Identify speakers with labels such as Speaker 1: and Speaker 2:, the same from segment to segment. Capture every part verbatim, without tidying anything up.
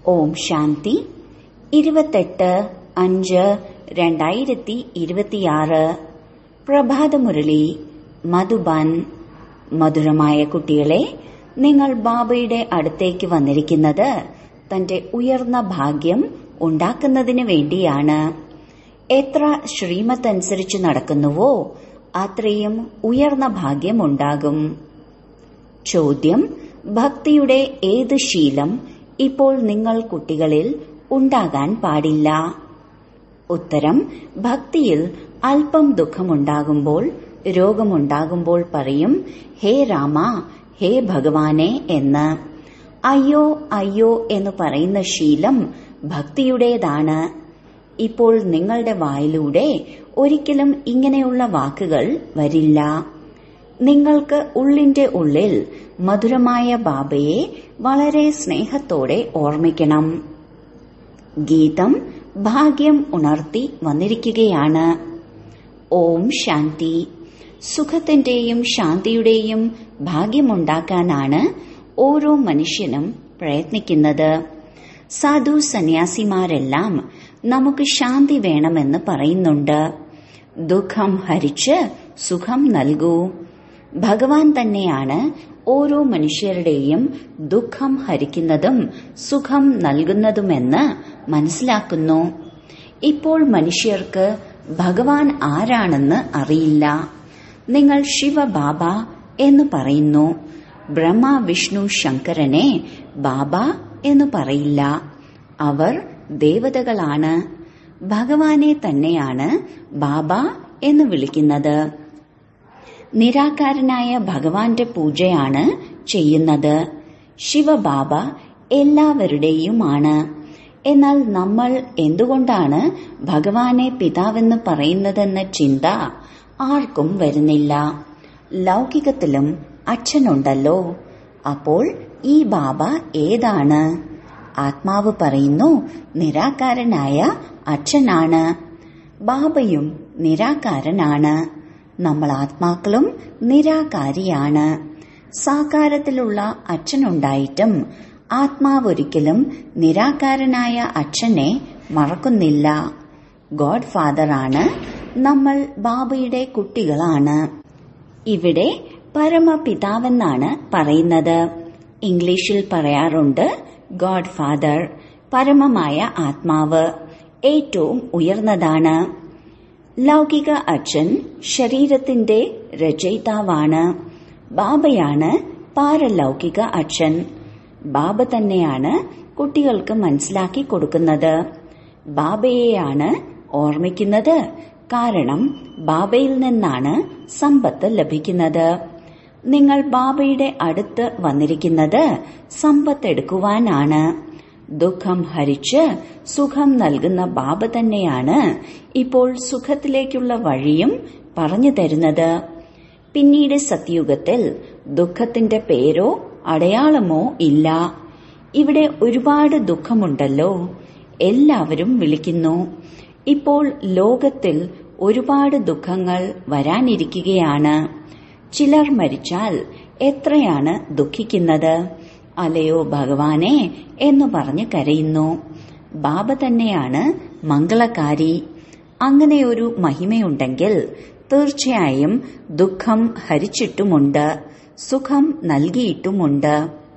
Speaker 1: ഓം ശാന്തി. ഇരുപത്തെട്ട് അഞ്ച് രണ്ടായിരത്തി ഇരുപത്തിയാറ്. പ്രഭാതമുരളി മധുബൻ. മധുരമായ കുട്ടികളെ, നിങ്ങൾ ബാബയുടെ അടുത്തേക്ക് വന്നിരിക്കുന്നത് തന്റെ ഉയർന്ന ഭാഗ്യം ഉണ്ടാക്കുന്നതിന് വേണ്ടിയാണ്. എത്ര ശ്രീമത്ത് അനുസരിച്ച് നടക്കുന്നുവോ അത്രയും ഉയർന്ന ഭാഗ്യം ഉണ്ടാകും. ചോദ്യം: ഭക്തിയുടെ ഏത് ശീലം ഇപ്പോൾ നിങ്ങൾ കുട്ടികളിൽ ഉണ്ടാകാൻ പാടില്ല? ഉത്തരം: ഭക്തിയിൽ അല്പം ദുഃഖമുണ്ടാകുമ്പോൾ, രോഗമുണ്ടാകുമ്പോൾ പറയും ഹേ രാമ, ഹേ ഭഗവാനെ എന്ന്. അയ്യോ അയ്യോ എന്ന് പറയുന്ന ശീലം ഭക്തിയുടേതാണ്. ഇപ്പോൾ നിങ്ങളുടെ വായിലൂടെ ഒരിക്കലും ഇങ്ങനെയുള്ള വാക്കുകൾ വരില്ല. നിങ്ങൾക്ക് ഉള്ളിന്റെ ഉള്ളിൽ മധുരമായ ബാബയെ വളരെ സ്നേഹത്തോടെ ഓർമ്മിക്കണം. ഗീതം ഭാഗ്യം ഉണർത്തി വന്നിരിക്കുകയാണ്. ഓം ശാന്തി. സുഖത്തിന്റെയും ശാന്തിയുടെയും ഭാഗ്യമുണ്ടാക്കാനാണ് ഓരോ മനുഷ്യനും പ്രയത്നിക്കുന്നത്. സാധു സന്യാസിമാരെല്ലാം നമുക്ക് ശാന്തി വേണമെന്ന് പറയുന്നുണ്ട്. ദുഃഖം ഹരിച്ച് സുഖം നൽകൂ. ഭഗവാൻ തന്നെയാണ് ഓരോ മനുഷ്യരുടെയും ദുഃഖം ഹരിക്കുന്നതും സുഖം നൽകുന്നതുമെന്ന് മനസ്സിലാക്കുന്നു. ഇപ്പോൾ മനുഷ്യർക്ക് ഭഗവാൻ ആരാണെന്ന് അറിയില്ല. നിങ്ങൾ ശിവബാബ എന്ന് പറയുന്നു. ബ്രഹ്മ വിഷ്ണു ശങ്കരനെ ബാബ എന്ന് പറയില്ല. അവർ ദേവതകളാണ്. ഭഗവാനെ തന്നെയാണ് ബാബ എന്ന് വിളിക്കുന്നത്. നിരാകാരനായ ഭഗവാന്റെ പൂജയാണ് ചെയ്യുന്നത്. ശിവബാബ എല്ലാവരുടെയുമാണ്. എന്നാൽ നമ്മൾ എന്തുകൊണ്ടാണ് ഭഗവാനെ പിതാവെന്ന് പറയുന്നതെന്ന ചിന്ത ആർക്കും വരുന്നില്ല. ലൗകികത്തിലും അച്ഛനുണ്ടല്ലോ. അപ്പോൾ ഈ ബാബ ഏതാണ്? ആത്മാവ് പറയുന്നു നിരാകാരനായ അച്ഛനാണ്. ബാബയും നിരാകാരനാണ്. നമ്മൾ ആത്മാക്കളും നിരാകാരിയാണ്. സാകാരത്തിലുള്ള അച്ഛനുണ്ടായിട്ടും ആത്മാവൊരിക്കലും നിരാകാരനായ അച്ഛനെ മറക്കുന്നില്ല. ഗോഡ് ഫാദറാണ്. നമ്മൾ ബാബയുടെ കുട്ടികളാണ്. ഇവിടെ പരമപിതാവെന്നാണ് പറയുന്നത്. ഇംഗ്ലീഷിൽ പറയാറുണ്ട് ഗോഡ് ഫാദർ. പരമമായ ആത്മാവ് ഏറ്റവും ഉയർന്നതാണ്. ലൗകിക അച്ഛൻ ശരീരത്തിന്റെ രചയിതാവാണ്. ബാബയാണ് പാരലൗകിക അച്ഛൻ. ബാബ തന്നെയാണ് കുട്ടികൾക്ക് മനസ്സിലാക്കി കൊടുക്കുന്നത്. ബാബയെയാണ് ഓർമ്മിക്കുന്നത്. കാരണം ബാബയിൽ നിന്നാണ് സമ്പത്ത് ലഭിക്കുന്നത്. നിങ്ങൾ ബാബയുടെ അടുത്ത് വന്നിരിക്കുന്നത് സമ്പത്തെടുക്കുവാനാണ്. ദുഃഖം ഹരിച്ച് സുഖം നൽകുന്ന ബാബ തന്നെയാണ് ഇപ്പോൾ സുഖത്തിലേക്കുള്ള വഴിയും പറഞ്ഞു തരുന്നത്. പിന്നീട് സത്യുഗത്തിൽ ദുഃഖത്തിന്റെ പേരോ അടയാളമോ ഇല്ല. ഇവിടെ ഒരുപാട് ദുഃഖമുണ്ടല്ലോ. എല്ലാവരും വിളിക്കുന്നു. ഇപ്പോൾ ലോകത്തിൽ ഒരുപാട് ദുഃഖങ്ങൾ വരാനിരിക്കുകയാണ്. ചിലർ മരിച്ചാൽ എത്രയാണ് ദുഃഖിക്കുന്നത്. അലയോ ഭഗവാനെ എന്ന് പറഞ്ഞ് കരയുന്നു. ബാബ തന്നെയാണ് മംഗളകാരി. അങ്ങനെയൊരു മഹിമയുണ്ടെങ്കിൽ തീർച്ചയായും ദുഃഖം ഹരിച്ചിട്ടുമുണ്ട്, സുഖം നൽകിയിട്ടുമുണ്ട്.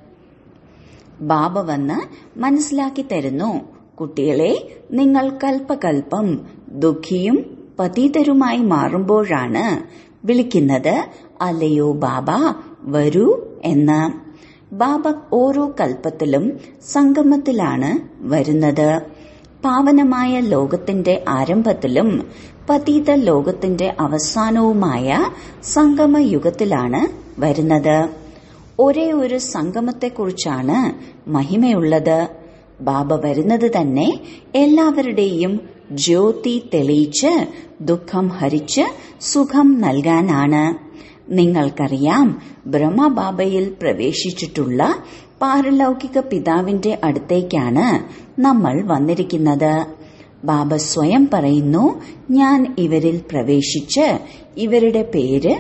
Speaker 1: ബാബ വന്ന് മനസ്സിലാക്കി തരുന്നു, കുട്ടികളെ, നിങ്ങൾ കൽപ്പകൽപ്പം ദുഃഖിയും പതീതരുമായി മാറുമ്പോഴാണ് വിളിക്കുന്നത് അല്ലയോ ബാബ വരൂ എന്ന്. ബാബ ഓരോ കൽപ്പത്തിലും സംഗമത്തിലാണ് വരുന്നത്. പാവനമായ ലോകത്തിന്റെ ആരംഭത്തിലും പതീത ലോകത്തിന്റെ അവസാനവുമായ സംഗമയുഗത്തിലാണ് വരുന്നത്. ഒരേ ഒരു സംഗമത്തെക്കുറിച്ചാണ് മഹിമയുള്ളത്. ബാബ വരുന്നത് തന്നെ എല്ലാവരുടെയും ജ്യോതി തെളിയിച്ച് ദുഃഖം ഹരിച്ച് സുഖം നൽകാനാണ്. നിങ്ങൾക്കറിയാം, ബ്രഹ്മബാബയിൽ പ്രവേശിച്ചിട്ടുള്ള പാരലൗകിക പിതാവിന്റെ അടുത്തേക്കാണ് നമ്മൾ വന്നിരിക്കുന്നത്. ബാബ സ്വയം പറയുന്നു, ഞാൻ ഇവരിൽ പ്രവേശിച്ച് ഇവരുടെ പേര്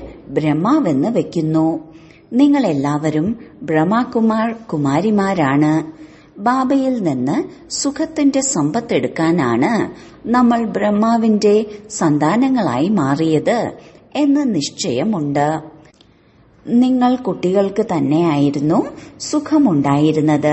Speaker 1: ബ്രഹ്മാവെന്ന് വെക്കുന്നു. നിങ്ങളെല്ലാവരും ബ്രഹ്മകുമാർ കുമാരിമാരാണ്. ബാബയിൽ നിന്ന് സുഖത്തിന്റെ സമ്പത്തെടുക്കാനാണ് നമ്മൾ ബ്രഹ്മാവിന്റെ സന്താനങ്ങളായി മാറിയത് എന്ന നിശ്ചയമുണ്ട്. നിങ്ങൾ കുട്ടികൾക്ക് തന്നെയായിരുന്നു സുഖമുണ്ടായിരുന്നത്.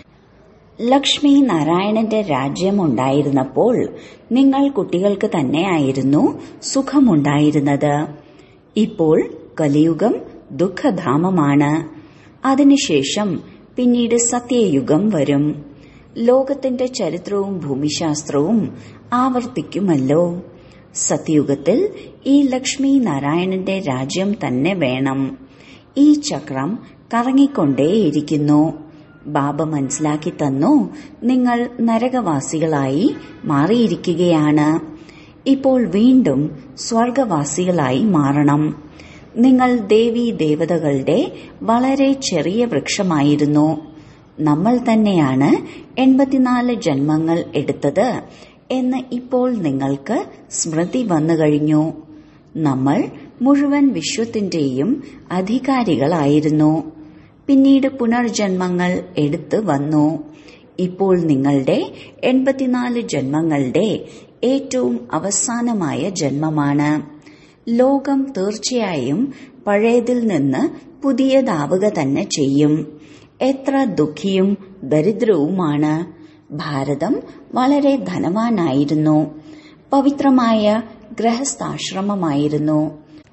Speaker 1: ലക്ഷ്മി നാരായണന്റെ രാജ്യം ഉണ്ടായിരുന്നപ്പോൾ നിങ്ങൾ കുട്ടികൾക്ക് തന്നെയായിരുന്നു സുഖമുണ്ടായിരുന്നത്. ഇപ്പോൾ കലിയുഗം ദുഃഖധാമമാണ്. അതിനുശേഷം പിന്നീട് സത്യയുഗം വരും. ലോകത്തിന്റെ ചരിത്രവും ഭൂമിശാസ്ത്രവും ആവർത്തിക്കുമല്ലോ. സത്യയുഗത്തിൽ ഈ ലക്ഷ്മി നാരായണന്റെ രാജ്യം തന്നെ വേണം. ഈ ചക്രം കറങ്ങിക്കൊണ്ടേയിരിക്കുന്നു. ബാബ മനസ്സിലാക്കി തന്നു, നിങ്ങൾ നരകവാസികളായി മാറിയിരിക്കുകയാണ്. ഇപ്പോൾ വീണ്ടും സ്വർഗവാസികളായി മാറണം. നിങ്ങൾ ദേവീ ദേവതകളുടെ വളരെ ചെറിയ വൃക്ഷമായിരുന്നു. നമ്മൾ തന്നെയാണ് എൺപത്തിനാല് ജന്മങ്ങൾ എടുത്തത് എന്ന് ഇപ്പോൾ നിങ്ങൾക്ക് സ്മൃതി വന്നു കഴിഞ്ഞു. നമ്മൾ മുഴുവൻ വിശ്വത്തിന്റെയും അധികാരികളായിരുന്നു. പിന്നീട് പുനർജന്മങ്ങൾ എടുത്തു വന്നു. ഇപ്പോൾ നിങ്ങളുടെ എൺപത്തിനാല് ജന്മങ്ങളുടെ ഏറ്റവും അവസാനമായ ജന്മമാണ്. ലോകം തീർച്ചയായും പഴയതിൽ നിന്ന് പുതിയതാവുക തന്നെ ചെയ്യും. എത്ര ദുഃഖിയും ദരിദ്രവുമാണ്. ഭാരതം വളരെ ധനവാനായിരുന്നു. പവിത്രമായ ഗൃഹസ്ഥാശ്രമമായിരുന്നു.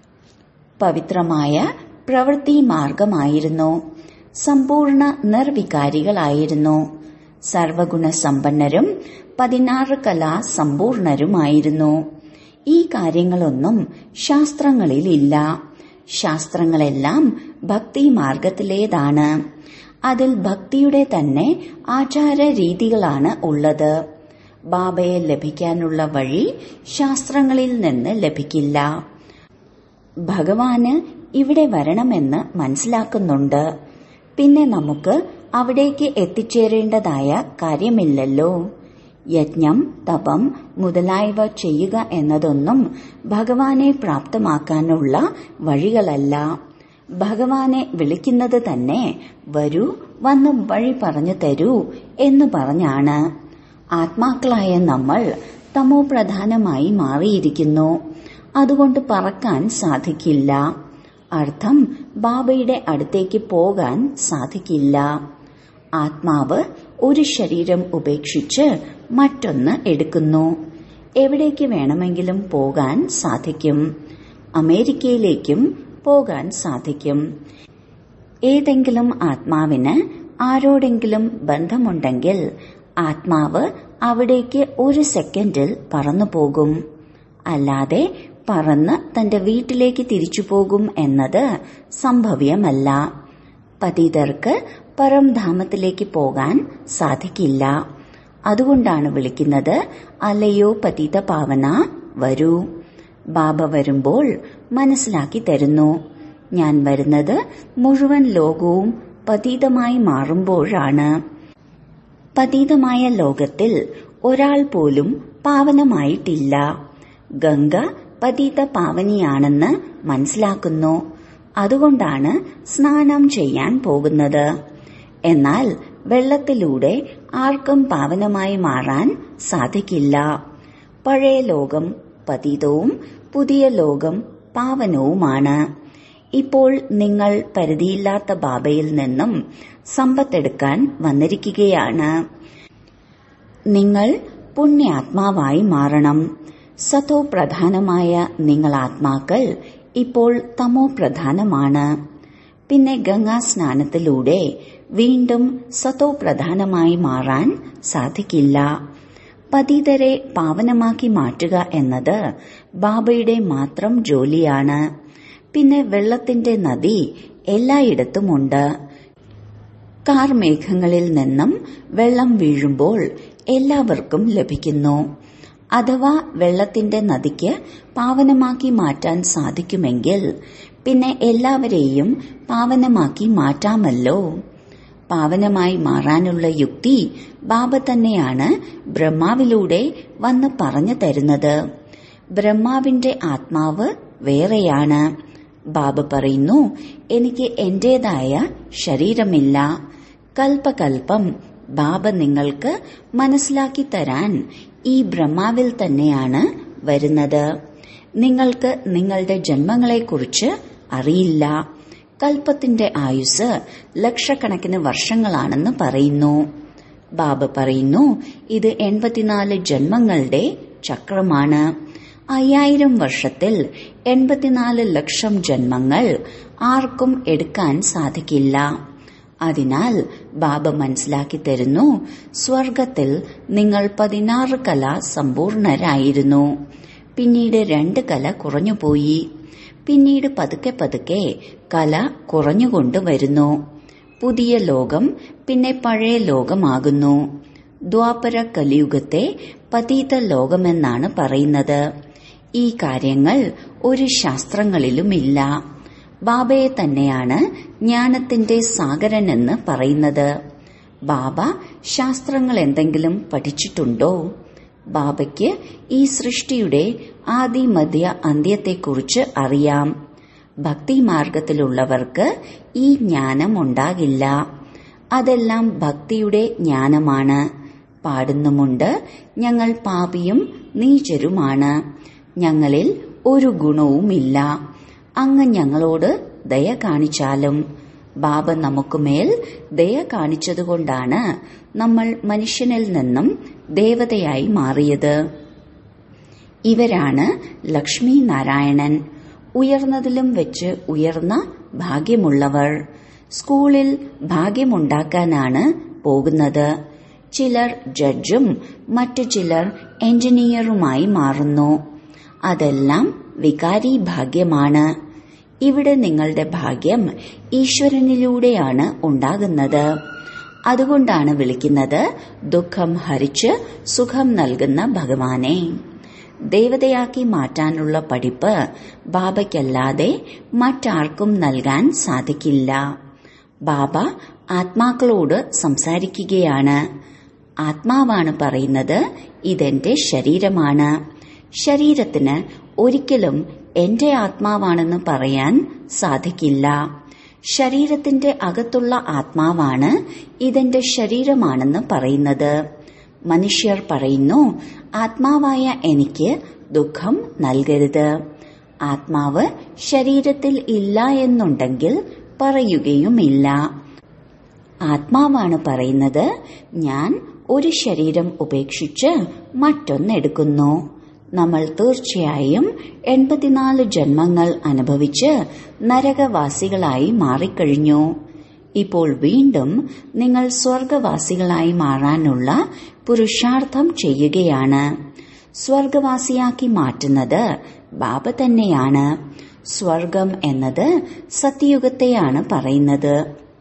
Speaker 1: പവിത്രമായ പ്രവൃത്തി മാർഗമായിരുന്നു. സമ്പൂർണ്ണ നിർവികാരികളായിരുന്നു. സർവഗുണസമ്പന്നരും പതിനാറ് കലാ സമ്പൂർണരുമായിരുന്നു. ഈ കാര്യങ്ങളൊന്നും ശാസ്ത്രങ്ങളിലില്ല. ശാസ്ത്രങ്ങളെല്ലാം ഭക്തി മാർഗത്തിലേതാണ്. അതിൽ ഭക്തിയുടെ തന്നെ ആചാര രീതികളാണ് ഉള്ളത്. ബാബയെ ലഭിക്കാനുള്ള വഴി ശാസ്ത്രങ്ങളിൽ നിന്ന് ലഭിക്കില്ല. ഭഗവാന് ഇവിടെ വരണമെന്ന് മനസ്സിലാക്കുന്നുണ്ട്. പിന്നെ നമുക്ക് അവിടേക്ക് എത്തിച്ചേരേണ്ടതായ കാര്യമില്ലല്ലോ. യജ്ഞം, തപം മുതലായവ ചെയ്യുക എന്നതൊന്നും ഭഗവാനെ പ്രാപ്തമാക്കാനുള്ള വഴികളല്ല. ഭഗവാനെ വിളിക്കുന്നത് തന്നെ വരൂ, വന്ന് വഴി പറഞ്ഞു തരൂ എന്ന് പറഞ്ഞാണ്. ആത്മാക്കളായ നമ്മൾ തമോ പ്രധാനമായി മാറിയിരിക്കുന്നു. അതുകൊണ്ട് പറക്കാൻ സാധിക്കില്ല. അർത്ഥം ബാബയുടെ അടുത്തേക്ക് പോകാൻ സാധിക്കില്ല. ആത്മാവ് ഒരു ശരീരം ഉപേക്ഷിച്ച് മറ്റൊന്ന് എടുക്കുന്നു. എവിടേക്ക് വേണമെങ്കിലും പോകാൻ സാധിക്കും. അമേരിക്കയിലേക്കും പോകാൻ സാധിക്കും. ഏതെങ്കിലും ആത്മാവിന് ആരോടെങ്കിലും ബന്ധമുണ്ടെങ്കിൽ ആത്മാവ് അവിടേക്ക് ഒരു സെക്കൻഡിൽ പറന്നു പോകും. അല്ലാതെ പറന്ന് തന്റെ വീട്ടിലേക്ക് തിരിച്ചു പോകും എന്നത് സംഭവ്യമല്ല. പതിതർക്ക് പരംധാമത്തിലേക്ക് പോകാൻ സാധിക്കില്ല. അതുകൊണ്ടാണ് വിളിക്കുന്നത്, അല്ലയോ പതിത പാവന, വരൂ. ബാബ വരുമ്പോൾ മനസ്സിലാക്കി തരുന്നു, ഞാൻ വരുന്നത് മുഴുവൻ ലോകവും പതിതമായി മാറുമ്പോഴാണ്. പതിതമായ ലോകത്തിൽ ഒരാൾ പോലും പാവനമായിട്ടില്ല. ഗംഗ പതിത പാവനിയാണെന്ന് മനസ്സിലാക്കുന്നു. അതുകൊണ്ടാണ് സ്നാനം ചെയ്യാൻ പോകുന്നത്. എന്നാൽ വെള്ളത്തിലൂടെ ആർക്കും പാവനമായി മാറാൻ സാധിക്കില്ല. പഴയ ലോകം പതിതവും പുതിയ ലോകം പാവനവുമാണ്. ഇപ്പോൾ നിങ്ങൾ പരിധിയില്ലാത്ത ബാബയിൽ നിന്നും സമ്പത്തെടുക്കാൻ വന്നിരിക്കുകയാണ്. നിങ്ങൾ പുണ്യാത്മാവായി മാറണം. സതോ പ്രധാനമായ നിങ്ങൾ ആത്മാക്കൾ ഇപ്പോൾ തമോ പ്രധാനമാണ്. പിന്നെ ഗംഗാ സ്നാനത്തിലൂടെ വീണ്ടും സതോ പ്രധാനമായി മാറാൻ സാധിക്കില്ല. പതിതരെ പാവനമാക്കി മാറ്റുക എന്നത് ബാബയുടെ മാത്രം ജോലിയാണ്. പിന്നെ വെള്ളത്തിന്റെ നദി എല്ലായിടത്തുമുണ്ട്. കാർമേഘങ്ങളിൽ നിന്നും വെള്ളം വീഴുമ്പോൾ എല്ലാവർക്കും ലഭിക്കുന്നു. അഥവാ വെള്ളത്തിന്റെ നദിക്ക് പാവനമാക്കി മാറ്റാൻ സാധിക്കുമെങ്കിൽ പിന്നെ എല്ലാവരെയും പാവനമാക്കി മാറ്റാമല്ലോ. പാവനമായി മാറാനുള്ള യുക്തി ബാബ തന്നെയാണ് ബ്രഹ്മാവിലൂടെ വന്ന് പറഞ്ഞു തരുന്നത്. ബ്രഹ്മാവിന്റെ ആത്മാവ് വേറെയാണ്. ബാബ പറയുന്നു, എനിക്ക് എന്റേതായ ശരീരമില്ല. കൽപ്പകൽപ്പം ബാബ നിങ്ങൾക്ക് മനസ്സിലാക്കി തരാൻ ഈ ബ്രഹ്മാവിൽ തന്നെയാണ് വരുന്നത്. നിങ്ങൾക്ക് നിങ്ങളുടെ ജന്മങ്ങളെക്കുറിച്ച് അറിയില്ല. കൽപ്പത്തിന്റെ ആയുസ് ലക്ഷക്കണക്കിന് വർഷങ്ങളാണെന്ന് പറയുന്നു. ബാബ പറയുന്നു, ഇത് എൺപത്തിനാല് ജന്മങ്ങളുടെ ചക്രമാണ്. അയ്യായിരം വർഷത്തിൽ എൺപത്തിനാല് ലക്ഷം ജന്മങ്ങൾ ആർക്കും എടുക്കാൻ സാധിക്കില്ല. അതിനാൽ ബാബ മനസ്സിലാക്കി തരുന്നു, സ്വർഗത്തിൽ നിങ്ങൾ പതിനാറ് കല സമ്പൂർണരായിരുന്നു. പിന്നീട് രണ്ട് കല കുറഞ്ഞുപോയി. പിന്നീട് പതുക്കെ പതുക്കെ കല കുറഞ്ഞുകൊണ്ട് വരുന്നു. പുതിയ ലോകം പിന്നെ പഴയ ലോകമാകുന്നു. ദ്വാപര കലിയുഗത്തെ പതീത ലോകമെന്നാണ് പറയുന്നത്. ഈ കാര്യങ്ങൾ ഒരു ശാസ്ത്രങ്ങളിലുമില്ല. ബാബയെ തന്നെയാണ് ജ്ഞാനത്തിന്റെ സാഗരനെന്ന് പറയുന്നത്. ബാബ ശാസ്ത്രങ്ങൾ എന്തെങ്കിലും പഠിച്ചിട്ടുണ്ടോ? ബാബയ്ക്ക് ഈ സൃഷ്ടിയുടെ ആദി മധ്യ അന്ത്യത്തെക്കുറിച്ച് അറിയാം. ഭക്തിമാർഗത്തിലുള്ളവർക്ക് ഈ ജ്ഞാനം ഉണ്ടാകില്ല. അതെല്ലാം ഭക്തിയുടെ ജ്ഞാനമാണ്. പാടുന്നുമുണ്ട്, ഞങ്ങൾ പാപിയും നീചരുമാണ്, ഞങ്ങളിൽ ഒരു ഗുണവുമില്ല. അങ്ങ് ഞങ്ങളോട് ദയ കാണിച്ചാലും. ബാബ നമുക്കുമേൽ ദയ കാണിച്ചതുകൊണ്ടാണ് നമ്മൾ മനുഷ്യനിൽ നിന്നും ദേവതയായി മാറിയത്. ഇവരാണ് ലക്ഷ്മി നാരായണൻ, ഉയർന്നതിലും വെച്ച് ഉയർന്ന ഭാഗ്യമുള്ളവർ. സ്കൂളിൽ ഭാഗ്യമുണ്ടാക്കാനാണ് പോകുന്നത്. ചിലർ ജഡ്ജും മറ്റു ചിലർ എഞ്ചിനീയറുമായി മാറുന്നു. അതെല്ലാം വികാരി ഭാഗ്യമാണ്. ഇവിടെ നിങ്ങളുടെ ഭാഗ്യം ഈശ്വരനിലൂടെയാണ് ഉണ്ടാകുന്നത്. അതുകൊണ്ടാണ് വിളിക്കുന്നത് ദുഃഖം ഹരിച്ച് സുഖം നൽകുന്ന ഭഗവാനെ. ദേവതയാക്കി മാറ്റാനുള്ള പഠിപ്പ് ബാബയ്ക്കല്ലാതെ മറ്റാർക്കും നൽകാൻ സാധിക്കില്ല. ബാബ ആത്മാക്കളോട് സംസാരിക്കുകയാണ്. ആത്മാവാണ് പറയുന്നത്, ഇതെന്റെ ശരീരമാണ്. ശരീരത്തിന് ഒരിക്കലും എന്റെ ആത്മാവാണെന്ന് പറയാൻ സാധിക്കില്ല. ശരീരത്തിന്റെ അകത്തുള്ള ആത്മാവാണ് ഇതെന്റെ ശരീരമാണെന്ന് പറയുന്നത്. മനുഷ്യർ പറയുന്നു, ആത്മാവായ എനിക്ക് ദുഃഖം നൽകരുത്. ആത്മാവ് ശരീരത്തിൽ ഇല്ല എന്നുണ്ടെങ്കിൽ പറയുകയുമില്ല. ആത്മാവാണ് പറയുന്നത്, ഞാൻ ഒരു ശരീരം ഉപേക്ഷിച്ച് മറ്റൊന്നെടുക്കുന്നു. നമ്മൾ തീർച്ചയായും എൺപത്തിനാല് ജന്മങ്ങൾ അനുഭവിച്ച് നരകവാസികളായി മാറിക്കഴിഞ്ഞു. ഇപ്പോൾ വീണ്ടും നിങ്ങൾ സ്വർഗവാസികളായി മാറാനുള്ള പുരുഷാർത്ഥം ചെയ്യുകയാണ്. സ്വർഗവാസിയാക്കി മാറ്റുന്നത് ബാബ തന്നെയാണ്. സ്വർഗം എന്നത് സത്യയുഗത്തെയാണ് പറയുന്നത്.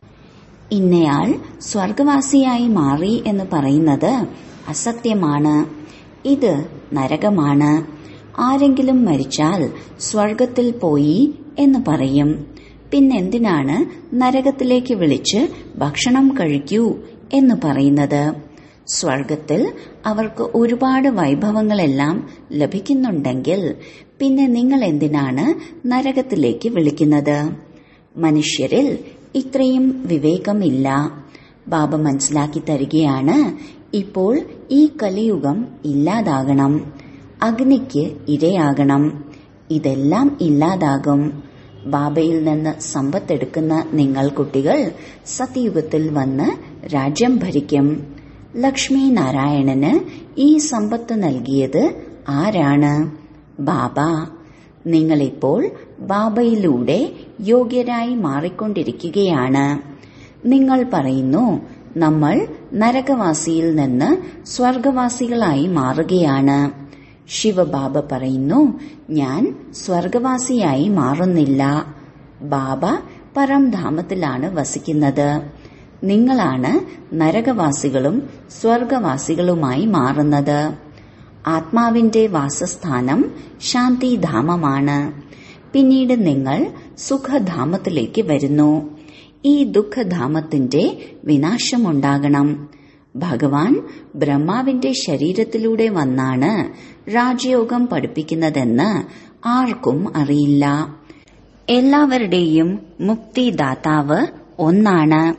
Speaker 1: ഇന്നയാൾ സ്വർഗവാസിയായി മാറി എന്ന് പറയുന്നത് അസത്യമാണ്. ഇത് നരകമാണ്. ആരെങ്കിലും മരിച്ചാൽ സ്വർഗത്തിൽ പോയി എന്ന് പറയും. പിന്നെന്തിനാണ് നരകത്തിലേക്ക് വിളിച്ച് ഭക്ഷണം കഴിക്കൂ എന്ന് പറയുന്നത്? സ്വർഗത്തിൽ അവർക്ക് ഒരുപാട് വൈഭവങ്ങളെല്ലാം ലഭിക്കുന്നുണ്ടെങ്കിൽ പിന്നെ നിങ്ങൾ എന്തിനാണ് നരകത്തിലേക്ക് വിളിക്കുന്നത്? മനുഷ്യരിൽ ഇത്രയും വിവേകമില്ല. ബാബ മനസ്സിലാക്കി തരികയാണ്, ഇപ്പോൾ ഈ കലിയുഗം ഇല്ലാതാകണം, അഗ്നിക്ക് ഇരയാകണം. ഇതെല്ലാം ഇല്ലാതാകും. ബാബയിൽ നിന്ന് സമ്പത്തെടുക്കുന്ന നിങ്ങൾ കുട്ടികൾ സത്യയുഗത്തിൽ വന്ന് രാജ്യം ഭരിക്കും. ലക്ഷ്മി നാരായണന് ഈ സമ്പത്ത് നൽകിയത് ആരാണ്? ബാബ. നിങ്ങളിപ്പോൾ ബാബയിലൂടെ യോഗ്യരായി മാറിക്കൊണ്ടിരിക്കുകയാണ്. നിങ്ങൾ പറയുന്നു, നമ്മൾ നരകവാസിയിൽ നിന്ന് സ്വർഗവാസികളായി മാറുകയാണ്. ശിവബാബ പറയുന്നു, ഞാൻ സ്വർഗവാസിയായി മാറുന്നില്ല. ബാബ പരംധാമത്തിലാണ് വസിക്കുന്നത്. നിങ്ങളാണ് നരകവാസികളും സ്വർഗവാസികളുമായി മാറുന്നത്. ആത്മാവിന്റെ വാസസ്ഥാനം ശാന്തിധാമമാണ്. പിന്നീട് നിങ്ങൾ സുഖധാമത്തിലേക്ക് വരുന്നു. ഈ ദുഃഖധാമത്തിന്റെ വിനാശമുണ്ടാകണം. ഭഗവാൻ ബ്രഹ്മാവിന്റെ ശരീരത്തിലൂടെ വന്നാണ് രാജയോഗം പഠിപ്പിക്കുന്നതെന്ന് ആർക്കും അറിയില്ല. എല്ലാവരുടെയും മുക്തിദാതാവ് ഒന്നാണ്.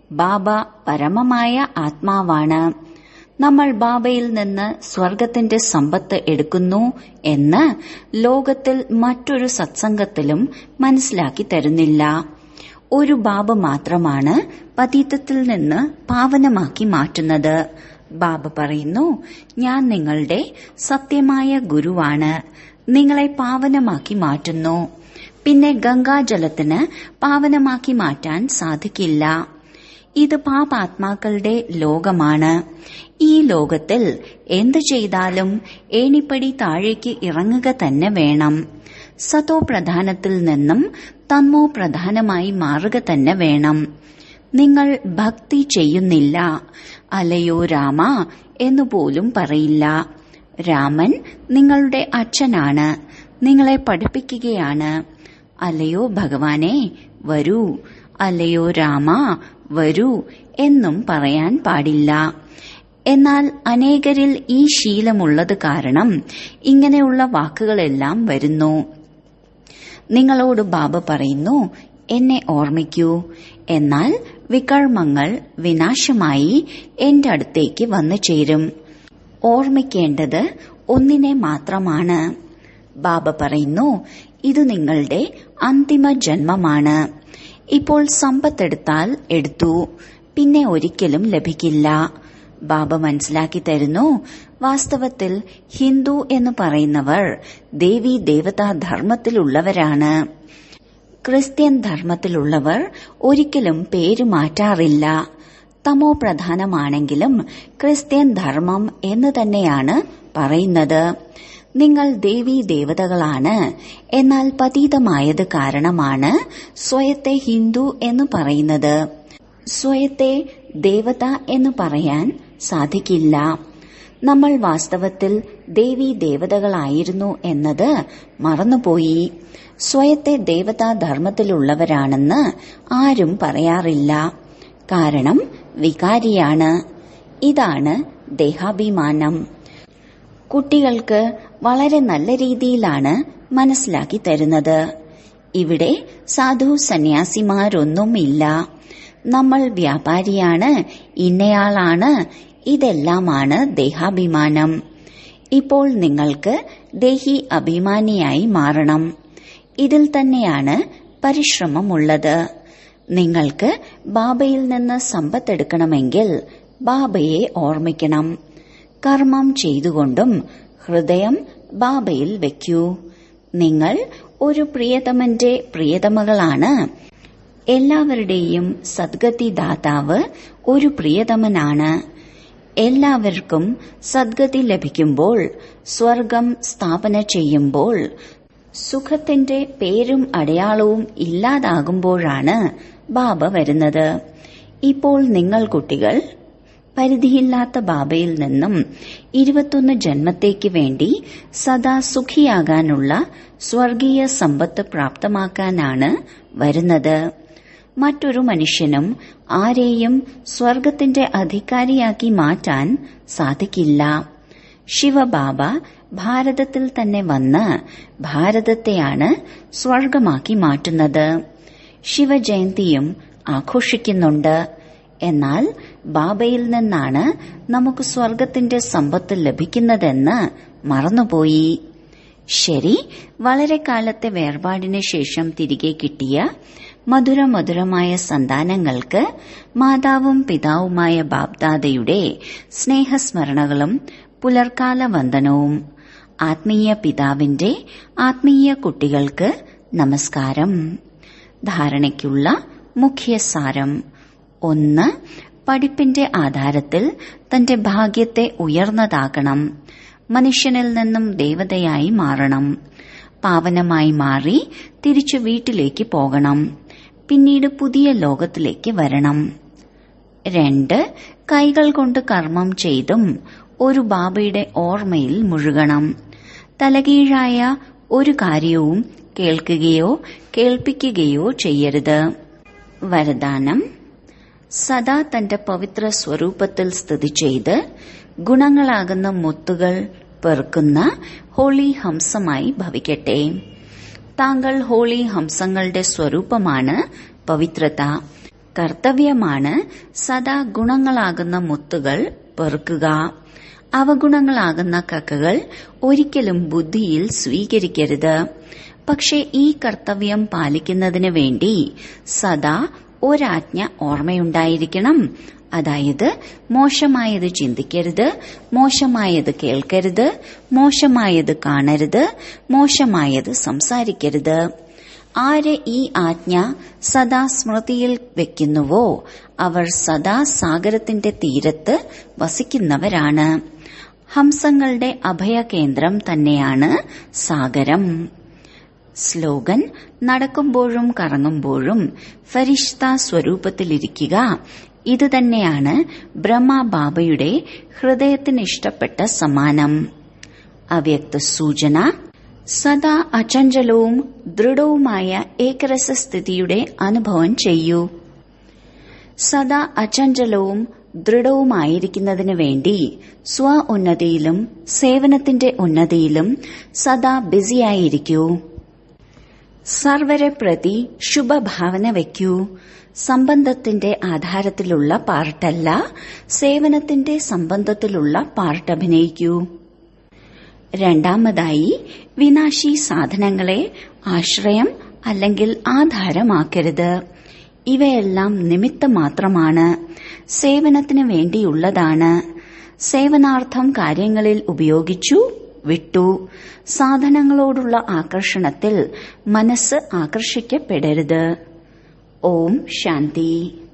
Speaker 1: ബാബ പരമമായ ആത്മാവാണ്. നമ്മൾ ബാബയിൽ നിന്ന് സ്വർഗത്തിന്റെ സമ്പത്ത് എടുക്കുന്നു എന്ന് ലോകത്തിൽ മറ്റൊരു സത്സംഗത്തിലും മനസ്സിലാക്കി തരുന്നില്ല. ഒരു ബാബ മാത്രമാണ് പതീതത്തിൽ നിന്ന് പാവനമാക്കി മാറ്റുന്നത്. ബാബ പറയുന്നു, ഞാൻ നിങ്ങളുടെ സത്യമായ ഗുരുവാണ്, നിങ്ങളെ പാവനമാക്കി മാറ്റുന്നു. പിന്നെ ഗംഗാജലത്തിന് പാവനമാക്കി മാറ്റാൻ സാധിക്കില്ല. ഇത് പാപാത്മാക്കളുടെ ലോകമാണ്. ഈ ലോകത്തിൽ എന്തു ചെയ്താലും ഏണിപ്പടി താഴേക്ക് ഇറങ്ങുക തന്നെ വേണം. സതോ പ്രധാനത്തിൽ നിന്നും തന്മോ പ്രധാനമായി മാറുക തന്നെ വേണം. നിങ്ങൾ ഭക്തി ചെയ്യുന്നില്ല, അലയോ രാമ എന്നുപോലും പറയില്ല. രാമൻ നിങ്ങളുടെ അച്ഛനാണ്, നിങ്ങളെ പഠിപ്പിക്കുകയാണ്. അലയോ ഭഗവാനെ വരൂ, അലയോ രാമ വരൂ എന്നും പറയാൻ പാടില്ല. എന്നാൽ അനേകരിൽ ഈ ശീലമുള്ളത് കാരണം ഇങ്ങനെയുള്ള വാക്കുകളെല്ലാം വരുന്നു. നിങ്ങളോട് ബാബ പറയുന്നു, എന്നെ ഓർമ്മിക്കൂ. എന്നാൽ വികർമ്മങ്ങൾ വിനാശമായി എന്റെ അടുത്തേക്ക് വന്നു ചേരും. ഓർമ്മിക്കേണ്ടത് ഒന്നിനെ മാത്രമാണ്. ബാബ പറയുന്നു, ഇത് നിങ്ങളുടെ അന്തിമ ജന്മമാണ്. ഇപ്പോൾ സമ്പത്തെടുത്താൽ എടുത്തു, പിന്നെ ഒരിക്കലും ലഭിക്കില്ല. ബാബ മനസ്സിലാക്കി തരുന്നു, വാസ്തവത്തിൽ ഹിന്ദു എന്ന് പറയുന്നവർ ദേവീ ദേവതാ ധർമ്മത്തിലുള്ളവരാണ്. ക്രിസ്ത്യൻ ധർമ്മത്തിലുള്ളവർ ഒരിക്കലും പേര് മാറ്റാറില്ല. തമോ പ്രധാനമാണെങ്കിലും ക്രിസ്ത്യൻ ധർമ്മം എന്ന് തന്നെയാണ് പറയുന്നത്. നിങ്ങൾ ദേവീ ദേവതകളാണ്, എന്നാൽ പതീതമായത് കാരണമാണ് സ്വയത്തെ ഹിന്ദു എന്ന് പറയുന്നത്. സ്വയത്തെ ദേവത എന്ന് പറയാൻ സാധിക്കില്ല. നമ്മൾ വാസ്തവത്തിൽ ദേവീ ദേവതകളായിരുന്നു എന്നത് മറന്നുപോയി. സ്വയത്തെ ദേവതാ ധർമ്മത്തിലുള്ളവരാണെന്ന് ആരും പറയാറില്ല. കാരണം വികാരിയാണ്. ഇതാണ് ദേഹാഭിമാനം. കുട്ടികൾക്ക് വളരെ നല്ല രീതിയിലാണ് മനസ്സിലാക്കി തരുന്നത്. ഇവിടെ സാധു സന്യാസിമാരൊന്നുമില്ല. നമ്മൾ വ്യാപാരിയാണ്, ഇന്നയാളാണ്, ഇതെല്ലാമാണ് ദേഹാഭിമാനം. ഇപ്പോൾ നിങ്ങൾക്ക് ദേഹി അഭിമാനിയായി മാറണം. ഇതിൽ തന്നെയാണ് പരിശ്രമമുള്ളത്. നിങ്ങൾക്ക് ബാബയിൽ നിന്ന് സമ്പത്തെടുക്കണമെങ്കിൽ ബാബയെ ഓർമ്മിക്കണം. കർമ്മം ചെയ്തുകൊണ്ടും ഹൃദയം ബാബയിൽ വയ്ക്കൂ. നിങ്ങൾ ഒരു പ്രിയതമന്റെ പ്രിയതമകളാണ്. എല്ലാവരുടെയും സദ്ഗതി ദാതാവ് ഒരു പ്രിയതമനാണ്. എല്ലാവർക്കും സദ്ഗതി ലഭിക്കുമ്പോൾ, സ്വർഗം സ്ഥാപന ചെയ്യുമ്പോൾ, സുഖത്തിന്റെ പേരും അടയാളവും ഇല്ലാതാകുമ്പോഴാണ് ബാബ വരുന്നത്. ഇപ്പോൾ നിങ്ങൾ കുട്ടികൾ പരിധിയില്ലാത്ത ബാബയിൽ നിന്നും ഇരുപത്തൊന്ന് ജന്മത്തേക്ക് വേണ്ടി സദാ സുഖിയാകാനുള്ള സ്വർഗീയ സമ്പത്ത് പ്രാപ്തമാക്കാനാണ് വരുന്നത്. മറ്റൊരു മനുഷ്യനും ആരെയും സ്വർഗത്തിന്റെ അധികാരിയാക്കി മാറ്റാൻ സാധിക്കില്ല. ശിവബാബ ഭാരതത്തിൽ തന്നെ വന്ന് ഭാരതത്തെയാണ് സ്വർഗമാക്കി മാറ്റുന്നത്. ശിവജയന്തിയും ആഘോഷിക്കുന്നുണ്ട്. എന്നാൽ ബാബയിൽ നിന്നാണ് നമുക്ക് സ്വർഗത്തിന്റെ സമ്പത്ത് ലഭിക്കുന്നതെന്ന് മറന്നുപോയി. ശരി, വളരെ കാലത്തെ വേർപാടിന് ശേഷം തിരികെ കിട്ടിയ മധുര മധുരമായ സന്താനങ്ങൾക്ക് മാതാവും പിതാവുമായ ബാബ്ദാദയുടെ സ്നേഹസ്മരണകളും പുലർക്കാല വന്ദനവും. ആത്മീയ പിതാവിന്റെ ആത്മീയ കുട്ടികൾക്ക് നമസ്കാരം. ധാരണയ്ക്കുള്ള മുഖ്യസാരം: ഒന്ന്, പഠിപ്പിന്റെ ആധാരത്തിൽ തന്റെ ഭാഗ്യത്തെ ഉയർന്നതാക്കണം. മനുഷ്യനിൽ നിന്നും ദേവതയായി മാറണം. പാവനമായി മാറി തിരിച്ചു വീട്ടിലേക്ക് പോകണം. പിന്നീട് പുതിയ ലോകത്തിലേക്ക് വരണം. രണ്ട്, കൈകൾ കൊണ്ട് കർമ്മം ചെയ്തും ഒരു ബാബയുടെ ഓർമ്മയിൽ മുഴുകണം. തലകീഴായ ഒരു കാര്യവും കേൾക്കുകയോ കേൾപ്പിക്കുകയോ ചെയ്യരുത്. വരദാനം: സദാ തന്റെ പവിത്ര സ്വരൂപത്തിൽ സ്ഥിതി ചെയ്ത് ഗുണങ്ങളാകുന്ന മുത്തുകൾ പെറുക്കുന്ന ഹോളി ഹംസമായി ഭവിക്കട്ടെ. താങ്കൾ ഹോളി ഹംസങ്ങളുടെ സ്വരൂപമാണ് പവിത്രത. കർത്തവ്യമാണ് സദാ ഗുണങ്ങളാകുന്ന മുത്തുകൾ പെറുക്കുക. അവഗുണങ്ങളാകുന്ന കക്കകൾ ഒരിക്കലും ബുദ്ധിയിൽ സ്വീകരിക്കരുത്. പക്ഷെ ഈ കർത്തവ്യം പാലിക്കുന്നതിന് വേണ്ടി സദാ ഒരാജ്ഞ ഓർമ്മയുണ്ടായിരിക്കണം. അതായത് മോശമായത് ചിന്തിക്കരുത്, മോശമായത് കേൾക്കരുത്, മോശമായത് കാണരുത്, മോശമായത് സംസാരിക്കരുത്. ആര് ഈ ആജ്ഞ സദാ സ്മൃതിയിൽ വെക്കുന്നുവോ അവർ സദാ സാഗരത്തിന്റെ തീരത്ത് വസിക്കുന്നവരാണ്. ഹംസങ്ങളുടെ അഭയകേന്ദ്രം തന്നെയാണ് സാഗരം. സ്ലോഗൻ: നടക്കുമ്പോഴും കറങ്ങുമ്പോഴും ഫരിഷ്ത സ്വരൂപത്തിലിരിക്കുക. ഇതുതന്നെയാണ് ബ്രഹ്മബാബയുടെ ഹൃദയത്തിനിഷ്ടപ്പെട്ട സമ്മാനം. അവ്യക്ത സൂചന: സദാ അചഞ്ചലവും ദൃഢവുമായ ഏകരസസ്ഥിതിയുടെ അനുഭവം ചെയ്യൂ. സദാ അചഞ്ചലവും ദൃഢവുമായിരിക്കുന്നതിന് വേണ്ടി സ്വ ഉന്നതിയിലും സേവനത്തിന്റെ ഉന്നതിയിലും സദാ ബിസിയായിരിക്കൂ. സർവരെ പ്രതി ശുഭഭാവന വയ്ക്കൂ. സംബന്ധത്തിന്റെ ആധാരത്തിലുള്ള പാർട്ടല്ല, സേവനത്തിന്റെ സംബന്ധത്തിലുള്ള പാർട്ട് അഭിനയിക്കൂ. രണ്ടാമതായി, വിനാശി സാധനങ്ങളെ ആശ്രയം അല്ലെങ്കിൽ ആധാരമാക്കരുത്. ഇവയെല്ലാം നിമിത്തം മാത്രമാണ്, സേവനത്തിന് വേണ്ടിയുള്ളതാണ്. സേവനാർത്ഥം കാര്യങ്ങളിൽ ഉപയോഗിച്ചു, വിട്ടു. സാധനങ്ങളോടുള്ള ആകർഷണത്തിൽ മനസ്സ് ആകർഷിക്കപ്പെടരുത്. ഓം ശാന്തി.